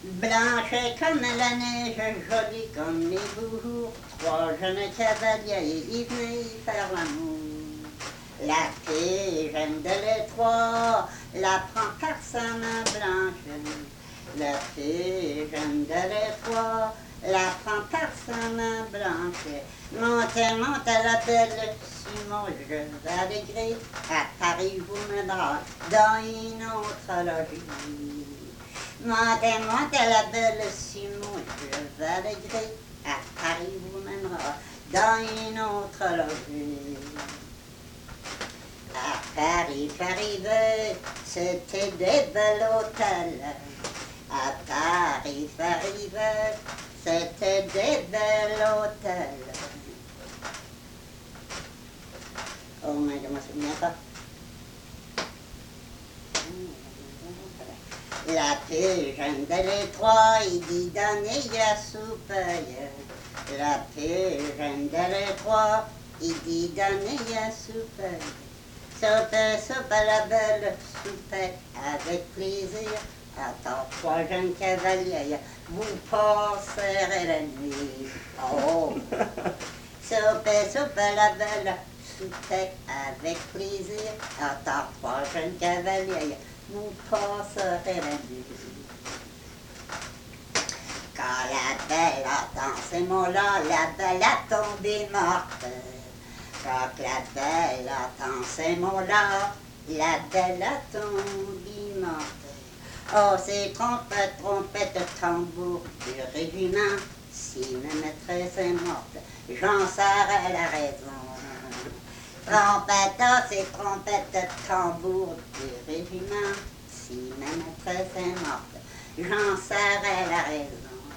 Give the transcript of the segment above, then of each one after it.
Blanche comme la neige, jolie comme les bourgs, trois jeunes cavaliers, ils venaient y faire l'amour. La fille jeune de les trois la prend par sa main blanche. La fille jeune de les trois la prend par sa main blanche. Montez, montez la belle Simon, je vais aller à Paris vous mènera dans une autre logis. Montez, montez la belle Simon, je vais aller à Paris vous mènera dans une autre logis. À Paris, j'arrivais, c'était des belles hôtels. À Paris, j'arrivais, c'était des belles hôtels. Oh, mais je ne me souviens pas. La plus jeune de les trois, il dit donnez à souper. La plus jeune de les trois, il dit donnez à souper. Soupe, soupe, la belle soupe, avec plaisir. Attends, trois jeunes cavaliers, vous passerez la nuit. Oh! Soupe, soupe, la belle soupe, avec plaisir. Attends, trois jeunes cavaliers, vous passerez la nuit. Quand la belle entend ces mots-là, la belle a tombé morte. Quand la belle entend ces mots-là, la belle a tombé morte. Oh, ces trompettes, trompettes, tambours du régiment, si ma maîtresse est morte, j'en serai la raison. Trompettes, oh, ces trompettes, tambours du régiment, si ma maîtresse est morte, j'en serai la raison.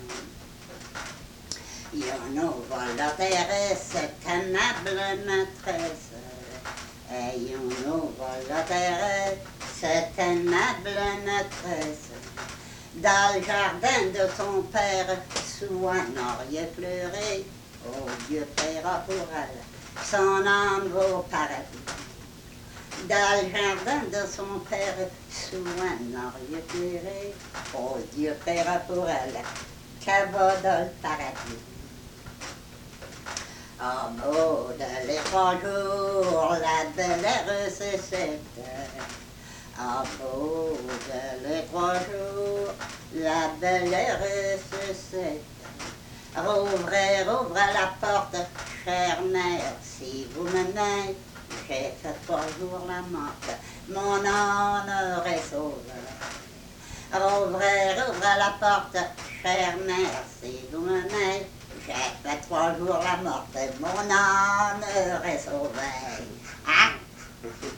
Ayons-nous volontaires, cette aimable maîtresse. Ayons-nous volontaires, cette aimable maîtresse. Dans le jardin de son père, sous un orier fleuré, oh Dieu paiera pour elle son âme au paradis. Dans le jardin de son père, sous un orier fleuré, oh Dieu paiera pour elle qu'elle va dans le paradis. En mode les 3 jours, la belle est recette. En mode les 3 jours, la belle est recette. Rouvrez, rouvrez la porte, chère mère, si vous m'aimez, j'ai fait 3 jours la morte, mon honneur est sauvé. Rouvrez, rouvrez la porte, chère mère, si vous m'aimez, j'ai fait 3 jours la morte, mon honneur est sauvé. Hein?